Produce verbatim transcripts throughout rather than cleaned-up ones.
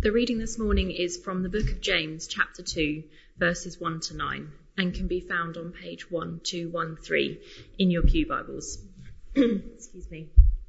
The reading this morning is from the book of James, chapter two, verses one to nine, and can be found on page one two one three in your pew Bibles. Excuse me.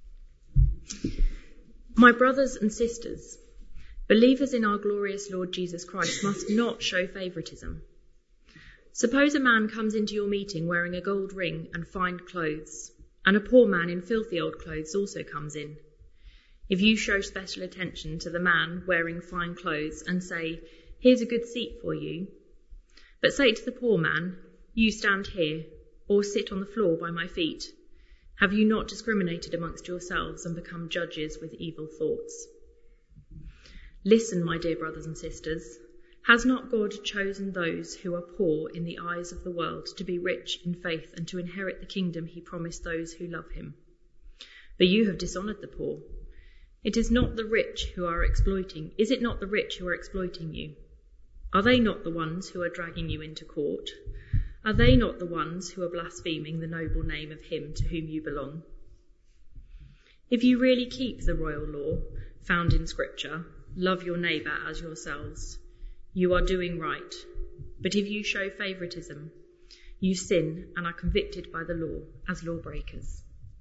My brothers and sisters, believers in our glorious Lord Jesus Christ must not show favouritism. Suppose a man comes into your meeting wearing a gold ring and fine clothes, and a poor man in filthy old clothes also comes in. If you show special attention to the man wearing fine clothes and say, "Here's a good seat for you," but say to the poor man, "You stand here," or "Sit on the floor by my feet," have you not discriminated amongst yourselves and become judges with evil thoughts? Listen, my dear brothers and sisters. Has not God chosen those who are poor in the eyes of the world to be rich in faith and to inherit the kingdom he promised those who love him? But you have dishonoured the poor. It is not the rich who are exploiting. Is it not the rich who are exploiting you? Are they not the ones who are dragging you into court? Are they not the ones who are blaspheming the noble name of him to whom you belong? If you really keep the royal law found in Scripture, love your neighbour as yourselves, you are doing right. But if you show favouritism, you sin and are convicted by the law as lawbreakers.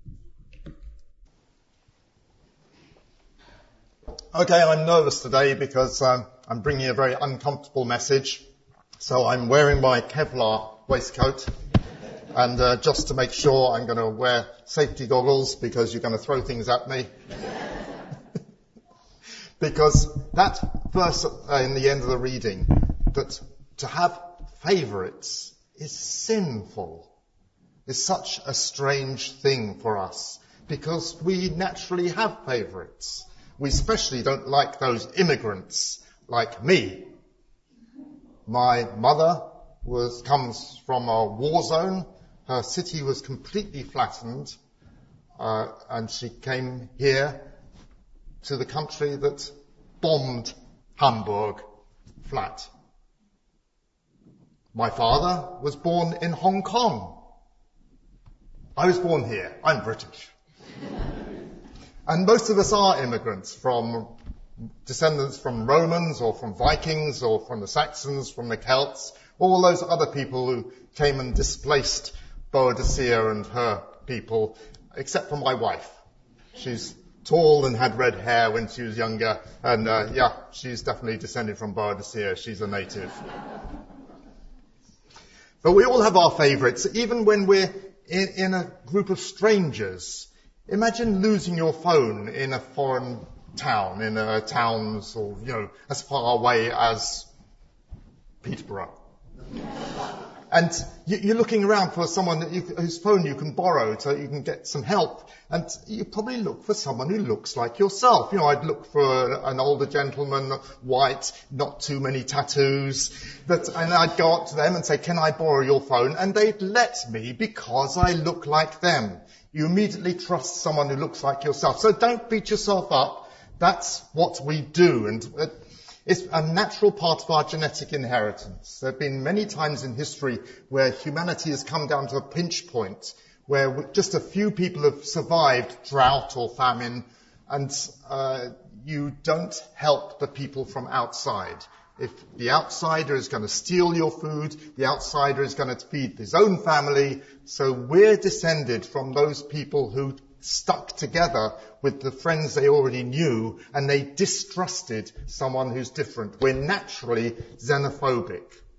Okay, I'm nervous today because um, I'm bringing a very uncomfortable message. So I'm wearing my Kevlar waistcoat. And uh, just to make sure, I'm going to wear safety goggles because you're going to throw things at me. Because that verse uh, in the end of the reading, that to have favourites is sinful, is such a strange thing for us because we naturally have favourites. We especially don't like those immigrants like me. My mother was comes from a war zone. Her city was completely flattened, uh, and she came here to the country that bombed Hamburg flat. My father was born in Hong Kong. I was born here. I'm British. And most of us are immigrants, from descendants from Romans or from Vikings or from the Saxons, from the Celts, all those other people who came and displaced Boadicea and her people, except for my wife. She's tall and had red hair when she was younger, and uh, yeah, she's definitely descended from Boadicea. She's a native. But we all have our favourites, even when we're in, in a group of strangers. Imagine losing your phone in a foreign town, in a town or, you know, as far away as Peterborough. And you're looking around for someone that you, whose phone you can borrow so you can get some help. And you probably look for someone who looks like yourself. You know, I'd look for an older gentleman, white, not too many tattoos. But, and I'd go up to them and say, "Can I borrow your phone?" And they'd let me because I look like them. You immediately trust someone who looks like yourself. So don't beat yourself up. That's what we do. And it's a natural part of our genetic inheritance. There have been many times in history where humanity has come down to a pinch point, where just a few people have survived drought or famine, and uh, you don't help the people from outside. If the outsider is going to steal your food, the outsider is going to feed his own family. So we're descended from those people who stuck together with the friends they already knew, and they distrusted someone who's different. We're naturally xenophobic.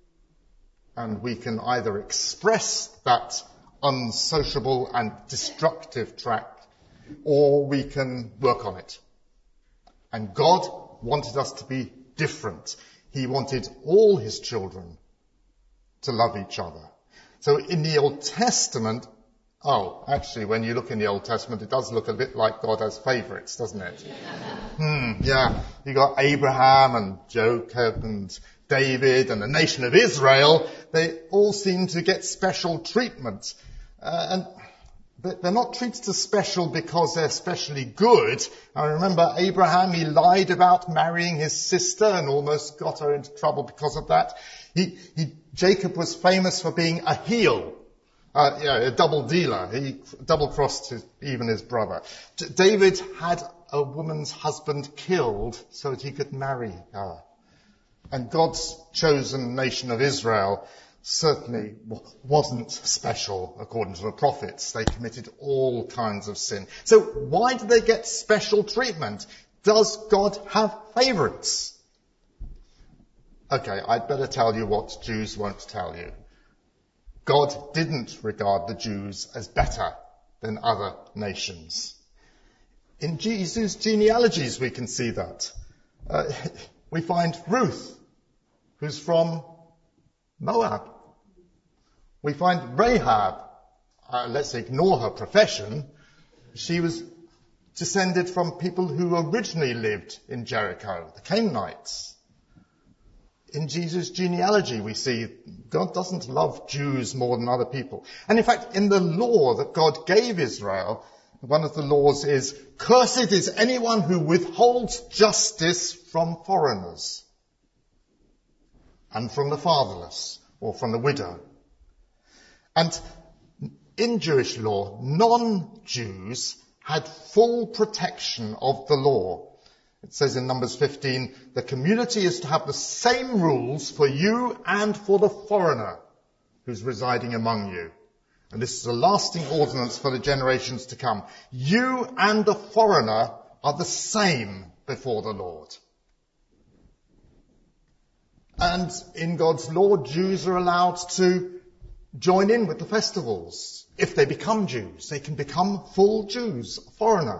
And we can either express that unsociable and destructive tract, or we can work on it. And God wanted us to be different. He wanted all his children to love each other. So in the Old Testament, oh, actually, when you look in the Old Testament, it does look a bit like God has favourites, doesn't it? hmm, yeah. You got Abraham and Jacob and David and the nation of Israel. They all seem to get special treatment. Uh, and they're not treated as special because they're especially good. I remember Abraham, he lied about marrying his sister and almost got her into trouble because of that. He, he, Jacob was famous for being a heel, uh, you know, a double dealer. He double-crossed his, even his brother. David had a woman's husband killed so that he could marry her. And God's chosen nation of Israel certainly wasn't special according to the prophets. They committed all kinds of sin. So why do they get special treatment? Does God have favourites? Okay, I'd better tell you what Jews won't tell you. God didn't regard the Jews as better than other nations. In Jesus' genealogies we can see that. Uh, we find Ruth, who's from Moab. We find Rahab, uh, let's ignore her profession, she was descended from people who originally lived in Jericho, the Canaanites. In Jesus' genealogy we see God doesn't love Jews more than other people. And in fact, in the law that God gave Israel, one of the laws is, cursed is anyone who withholds justice from foreigners and from the fatherless or from the widow. And in Jewish law, non-Jews had full protection of the law. It says in Numbers fifteen, the community is to have the same rules for you and for the foreigner who's residing among you. And this is a lasting ordinance for the generations to come. You and the foreigner are the same before the Lord. And in God's law, Jews are allowed to join in with the festivals. If they become Jews, they can become full Jews, a foreigner.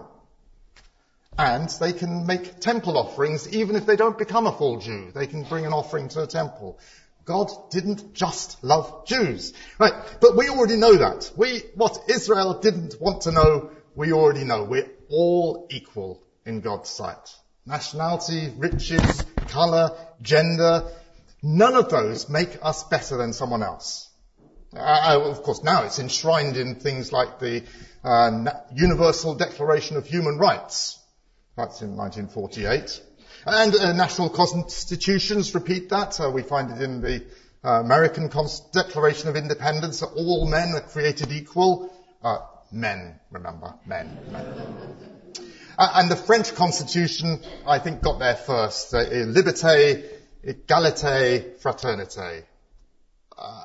And they can make temple offerings even if they don't become a full Jew. They can bring an offering to the temple. God didn't just love Jews. Right, but we already know that. We, what Israel didn't want to know, we already know. We're all equal in God's sight. Nationality, riches, colour, gender, none of those make us better than someone else. Uh, of course, now it's enshrined in things like the uh, Universal Declaration of Human Rights. That's in nineteen forty-eight. And uh, national constitutions repeat that. Uh, we find it in the uh, American Const- Declaration of Independence that all men are created equal. Uh, men, remember, men. men. uh, and the French Constitution, I think, got there first. Uh, liberté, égalité, fraternité. Uh,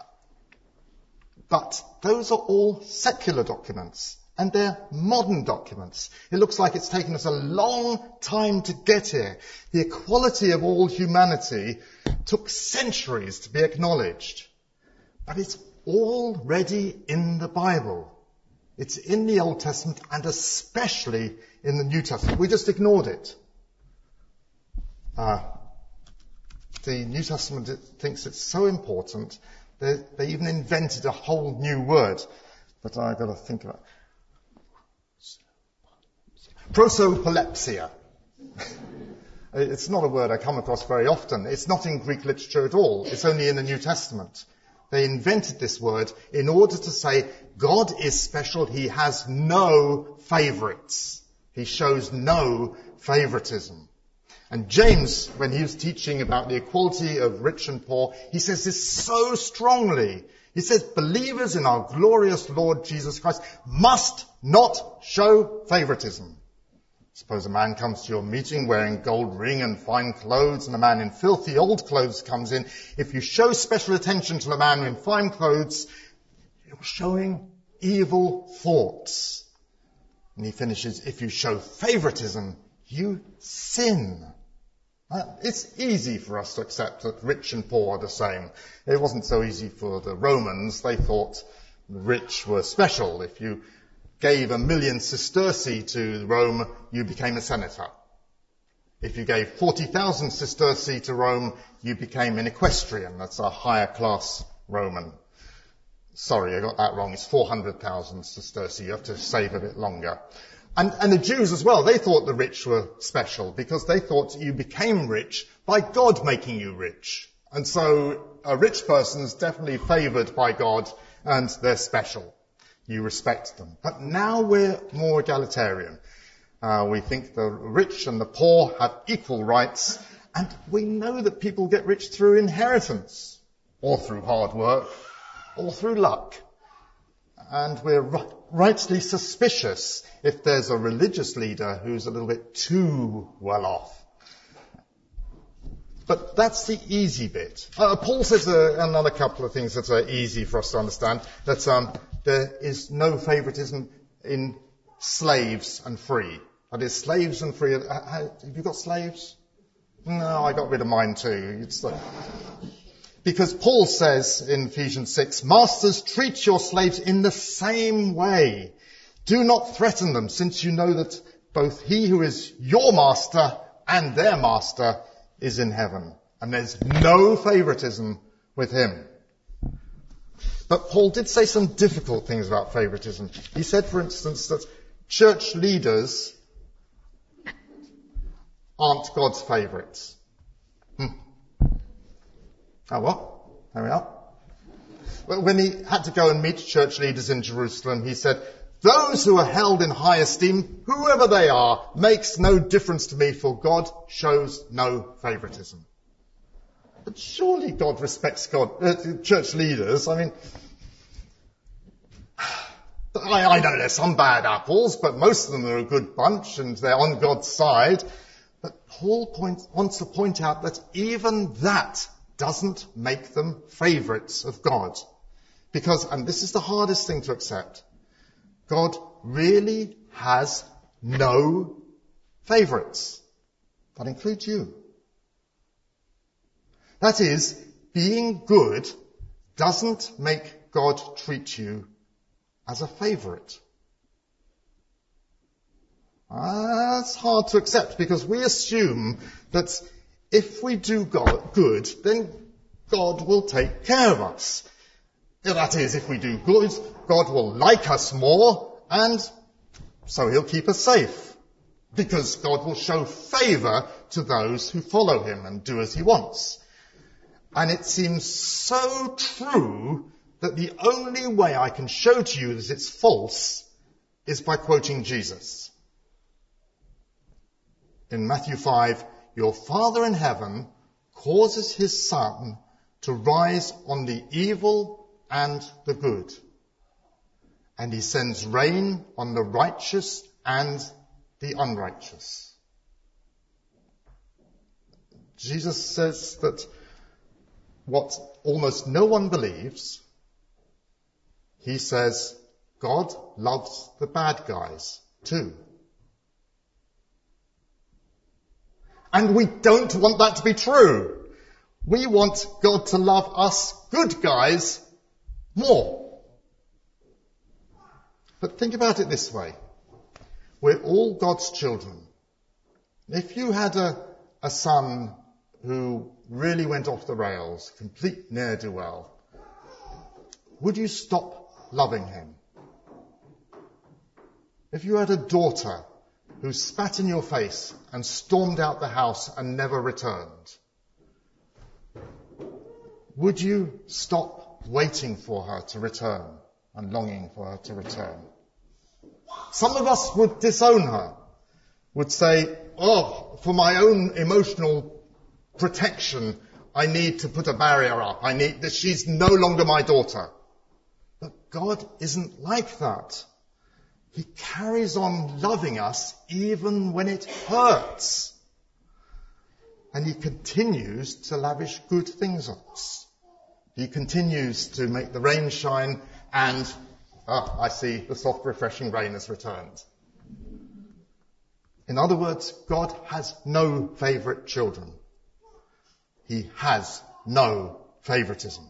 But those are all secular documents, and they're modern documents. It looks like it's taken us a long time to get here. The equality of all humanity took centuries to be acknowledged. But it's already in the Bible. It's in the Old Testament, and especially in the New Testament. We just ignored it. Uh, the New Testament thinks it's so important. They, they even invented a whole new word, but I've got to think about it. Prosopolepsia. It's not a word I come across very often. It's not in Greek literature at all. It's only in the New Testament. They invented this word in order to say God is special. He has no favourites. He shows no favouritism. And James, when he was teaching about the equality of rich and poor, he says this so strongly. He says, believers in our glorious Lord Jesus Christ must not show favoritism. Suppose a man comes to your meeting wearing gold ring and fine clothes, and a man in filthy old clothes comes in. If you show special attention to the man in fine clothes, you're showing evil thoughts. And he finishes, if you show favoritism, you sin. Uh, it's easy for us to accept that rich and poor are the same. It wasn't so easy for the Romans. They thought the rich were special. If you gave a million sesterci to Rome, you became a senator. If you gave forty thousand sesterci to Rome, you became an equestrian. That's a higher class Roman. Sorry, I got that wrong. It's four hundred thousand sesterci. You have to save a bit longer. And, and the Jews as well, they thought the rich were special because they thought you became rich by God making you rich. And so a rich person is definitely favoured by God and they're special. You respect them. But now we're more egalitarian. Uh, we think the rich and the poor have equal rights, and we know that people get rich through inheritance or through hard work or through luck. And we're rightly suspicious if there's a religious leader who's a little bit too well off. But that's the easy bit. Uh, Paul says uh, another couple of things that are easy for us to understand. That um, there is no favoritism in slaves and free. That is, slaves and free. Uh, have you got slaves? No, I got rid of mine too. It's like, because Paul says in Ephesians six, "Masters, treat your slaves in the same way. Do not threaten them, since you know that both he who is your master and their master is in heaven, and there's no favoritism with him." But Paul did say some difficult things about favoritism. He said, for instance, that church leaders aren't God's favourites. Hmm. Oh, what? There we are. Well, when he had to go and meet church leaders in Jerusalem, he said, "Those who are held in high esteem, whoever they are, makes no difference to me, for God shows no favoritism." But surely God respects God, uh, church leaders. I mean, I, I know there's some bad apples, but most of them are a good bunch and they're on God's side. But Paul point, wants to point out that even that doesn't make them favourites of God. Because, and this is the hardest thing to accept, God really has no favourites. That includes you. That is, being good doesn't make God treat you as a favourite. That's hard to accept because we assume that if we do God good, then God will take care of us. That is, if we do good, God will like us more, and so he'll keep us safe. Because God will show favour to those who follow him and do as he wants. And it seems so true that the only way I can show to you that it's false is by quoting Jesus. In Matthew five, "Your Father in heaven causes his sun to rise on the evil and the good, and he sends rain on the righteous and the unrighteous." Jesus says that what almost no one believes, he says God loves the bad guys too. And we don't want that to be true. We want God to love us good guys more. But think about it this way. We're all God's children. If you had a, a son who really went off the rails, complete ne'er-do-well, would you stop loving him? If you had a daughter who spat in your face and stormed out the house and never returned, would you stop waiting for her to return and longing for her to return? Some of us would disown her, would say, "Oh, for my own emotional protection, I need to put a barrier up. I need that she's no longer my daughter." But God isn't like that. He carries on loving us even when it hurts. And he continues to lavish good things on us. He continues to make the rain shine and, ah, I see, the soft, refreshing rain has returned. In other words, God has no favourite children. He has no favouritism.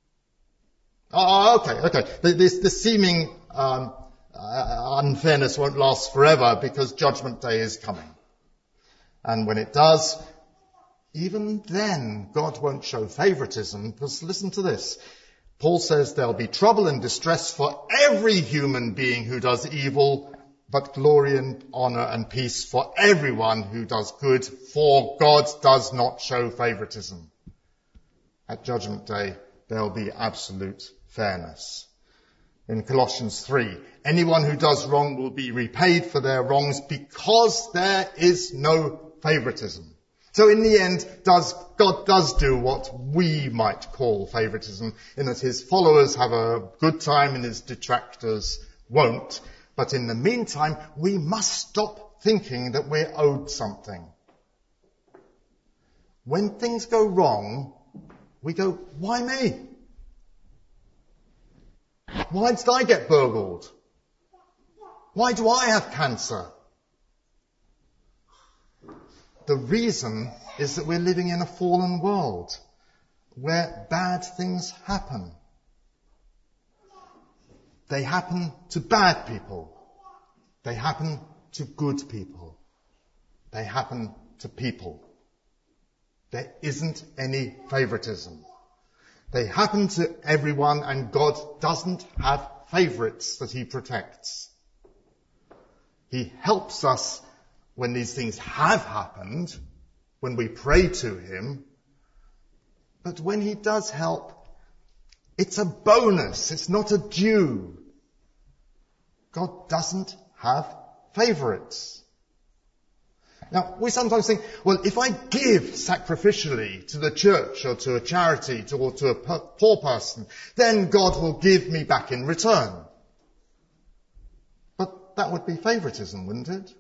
Oh, okay, okay. This, this seeming um, uh, unfairness won't last forever because Judgment Day is coming. And when it does, even then, God won't show favouritism. Because listen to this. Paul says there'll be trouble and distress for every human being who does evil, but glory and honour and peace for everyone who does good, for God does not show favouritism. At Judgment Day, there'll be absolute fairness. In Colossians three, anyone who does wrong will be repaid for their wrongs because there is no favouritism. So in the end, does, God does do what we might call favouritism, in that his followers have a good time and his detractors won't. But in the meantime, we must stop thinking that we're owed something. When things go wrong, we go, why me? Why did I get burgled? Why do I have cancer? The reason is that we're living in a fallen world where bad things happen. They happen to bad people. They happen to good people. They happen to people. There isn't any favoritism. They happen to everyone, and God doesn't have favorites that he protects. He helps us when these things have happened, when we pray to him. But when he does help, it's a bonus. It's not a due. God doesn't have favorites. Now, we sometimes think, well, if I give sacrificially to the church or to a charity to, or to a poor person, then God will give me back in return. But that would be favoritism, wouldn't it?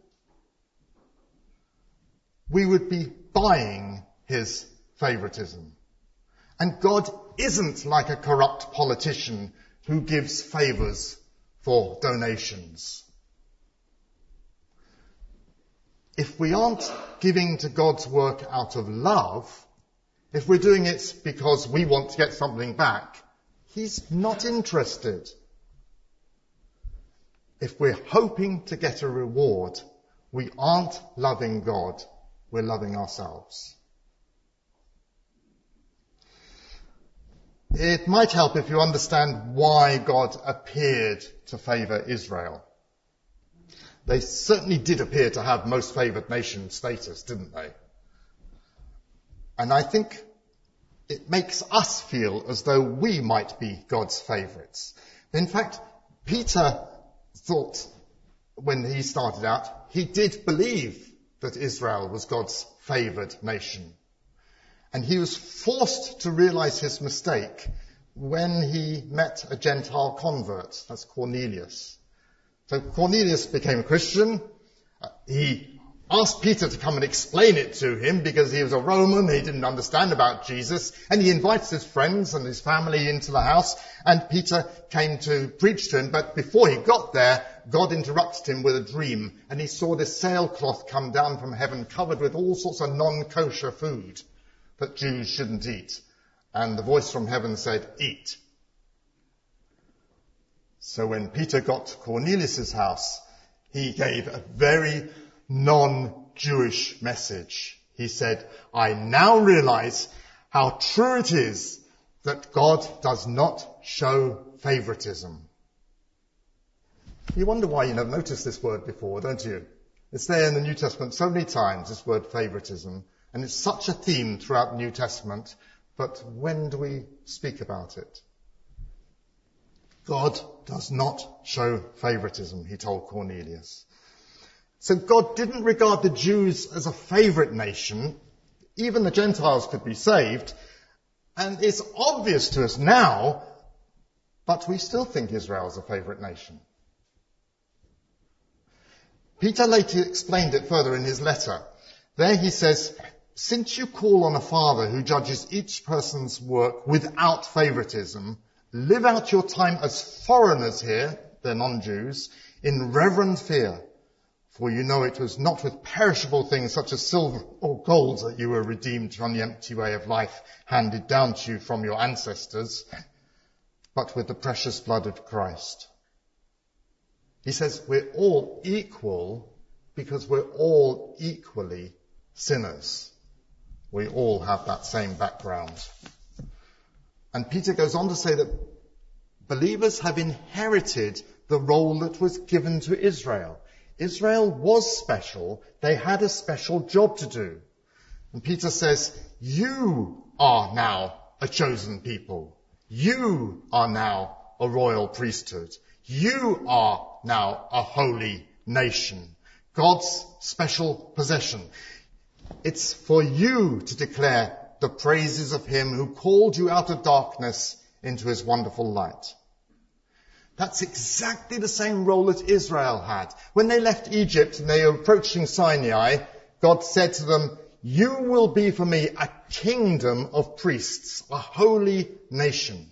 We would be buying his favoritism. And God isn't like a corrupt politician who gives favors for donations. If we aren't giving to God's work out of love, if we're doing it because we want to get something back, he's not interested. If we're hoping to get a reward, we aren't loving God, we're loving ourselves. It might help if you understand why God appeared to favour Israel. They certainly did appear to have most favoured nation status, didn't they? And I think it makes us feel as though we might be God's favourites. In fact, Peter thought, when he started out, he did believe that Israel was God's favoured nation. And he was forced to realise his mistake when he met a Gentile convert. That's Cornelius. So Cornelius became a Christian. Uh, he asked Peter to come and explain it to him because he was a Roman. He didn't understand about Jesus. And he invites his friends and his family into the house. And Peter came to preach to him. But before he got there, God interrupted him with a dream. And he saw this sailcloth come down from heaven covered with all sorts of non-kosher food that Jews shouldn't eat. And the voice from heaven said, eat. So when Peter got to Cornelius' house, he gave a very non-Jewish message. He said, I now realize how true it is that God does not show favoritism. You wonder why you never noticed this word before, don't you? It's there in the New Testament so many times, this word favoritism. And it's such a theme throughout the New Testament, but when do we speak about it? God does not show favoritism, he told Cornelius. So God didn't regard the Jews as a favourite nation. Even the Gentiles could be saved. And it's obvious to us now, but we still think Israel is a favourite nation. Peter later explained it further in his letter. There he says, since you call on a Father who judges each person's work without favoritism, live out your time as foreigners here, they're non-Jews, in reverent fear. For you know it was not with perishable things such as silver or gold that you were redeemed from the empty way of life handed down to you from your ancestors, but with the precious blood of Christ. He says we're all equal because we're all equally sinners. We all have that same background. And Peter goes on to say that believers have inherited the role that was given to Israel. Israel was special. They had a special job to do. And Peter says, you are now a chosen people. You are now a royal priesthood. You are now a holy nation. God's special possession. It's for you to declare the praises of him who called you out of darkness into his wonderful light. That's exactly the same role that Israel had. When they left Egypt and they were approaching Sinai, God said to them, "You will be for me a kingdom of priests, a holy nation."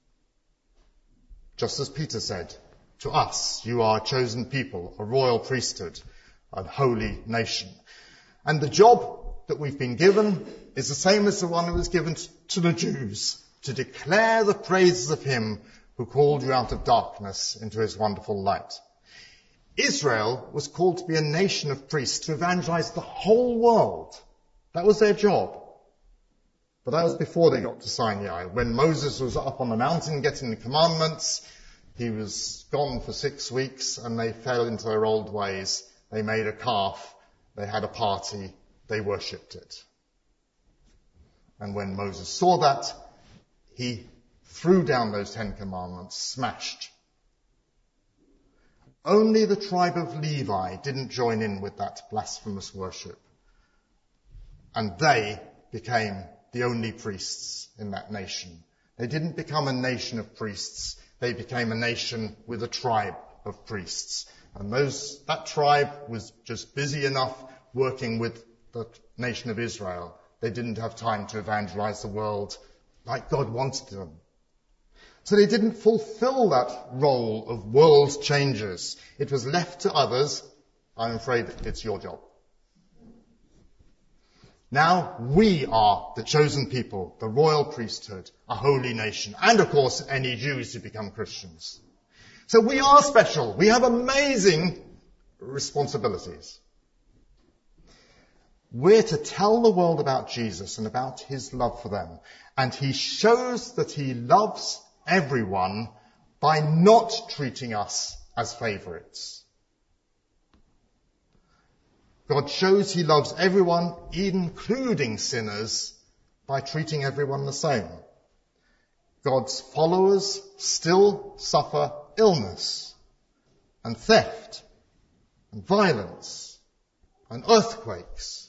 Just as Peter said, "To us, you are a chosen people, a royal priesthood, a holy nation." And the job that we've been given is the same as the one that was given to the Jews, to declare the praises of him who called you out of darkness into his wonderful light. Israel was called to be a nation of priests, to evangelize the whole world. That was their job. But that was before they got to Sinai. When Moses was up on the mountain getting the commandments, he was gone for six weeks and they fell into their old ways. They made a calf, they had a party, they worshipped it. And when Moses saw that, he threw down those Ten Commandments, smashed. Only the tribe of Levi didn't join in with that blasphemous worship. And they became the only priests in that nation. They didn't become a nation of priests. They became a nation with a tribe of priests. And those, that tribe was just busy enough working with the nation of Israel. They didn't have time to evangelize the world like God wanted them. So they didn't fulfill that role of world changers. It was left to others. I'm afraid it's your job. Now we are the chosen people, the royal priesthood, a holy nation, and of course any Jews who become Christians. So we are special. We have amazing responsibilities. We're to tell the world about Jesus and about his love for them. And he shows that he loves everyone by not treating us as favourites. God shows he loves everyone, including sinners, by treating everyone the same. God's followers still suffer illness and theft and violence and earthquakes.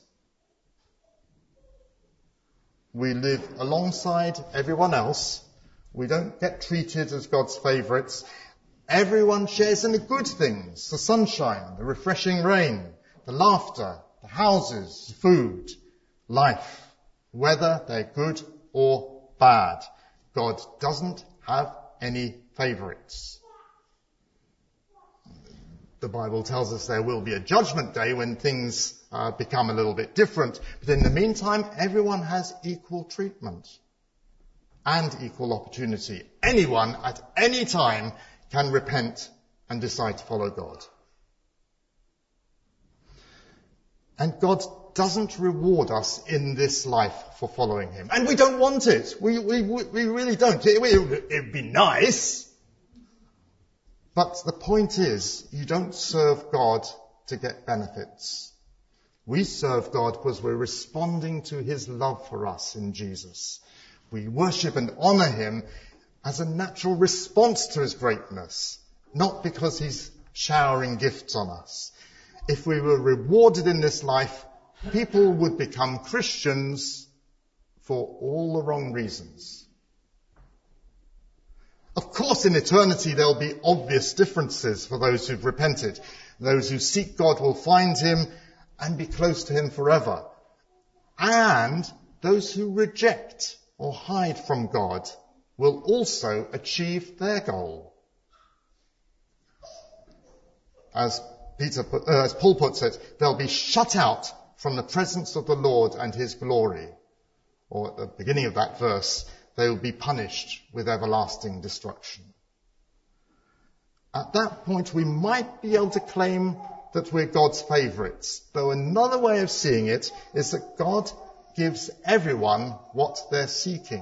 We live alongside everyone else. We don't get treated as God's favourites. Everyone shares in the good things, the sunshine, the refreshing rain, the laughter, the houses, the food, life, whether they're good or bad. God doesn't have any favourites. The Bible tells us there will be a judgment day when things uh, become a little bit different. But in the meantime, everyone has equal treatment and equal opportunity. Anyone at any time can repent and decide to follow God. And God doesn't reward us in this life for following him. And we don't want it. We, we, we really don't. It would be nice. But the point is, you don't serve God to get benefits. We serve God because we're responding to his love for us in Jesus. We worship and honour him as a natural response to his greatness, not because he's showering gifts on us. If we were rewarded in this life, people would become Christians for all the wrong reasons. Of course, in eternity, there'll be obvious differences for those who've repented. Those who seek God will find him and be close to him forever. And those who reject or hide from God will also achieve their goal. As Peter, put, uh, as Paul puts it, they'll be shut out from the presence of the Lord and his glory. Or at the beginning of that verse, they will be punished with everlasting destruction. At that point, we might be able to claim that we're God's favourites, though another way of seeing it is that God gives everyone what they're seeking.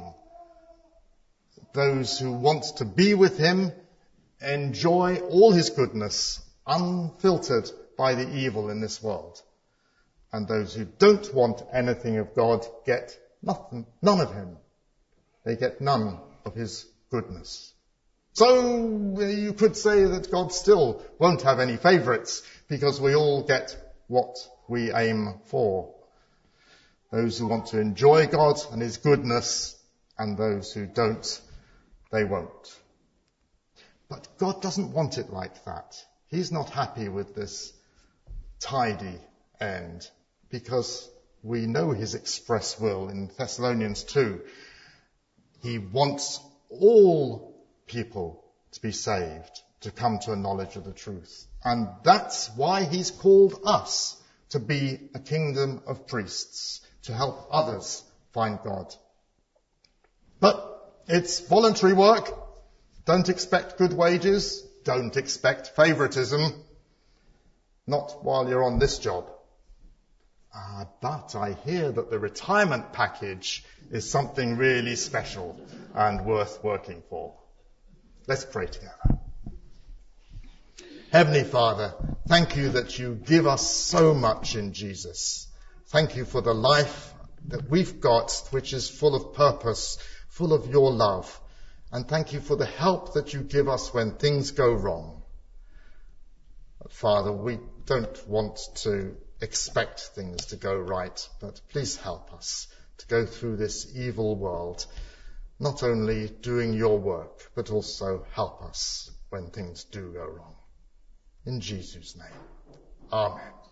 Those who want to be with him enjoy all his goodness, unfiltered by the evil in this world. And those who don't want anything of God get nothing, none of him. They get none of his goodness. So you could say that God still won't have any favourites because we all get what we aim for. Those who want to enjoy God and his goodness, and those who don't, they won't. But God doesn't want it like that. He's not happy with this tidy end, because we know his express will in Thessalonians two. He wants all people to be saved, to come to a knowledge of the truth. And that's why he's called us to be a kingdom of priests, to help others find God. But it's voluntary work. Don't expect good wages. Don't expect favoritism. Not while you're on this job. Ah, but I hear that the retirement package is something really special and worth working for. Let's pray together. Heavenly Father, thank you that you give us so much in Jesus. Thank you for the life that we've got, which is full of purpose, full of your love. And thank you for the help that you give us when things go wrong. Father, we don't want to expect things to go right, but please help us to go through this evil world, not only doing your work, but also help us when things do go wrong. In Jesus' name, amen.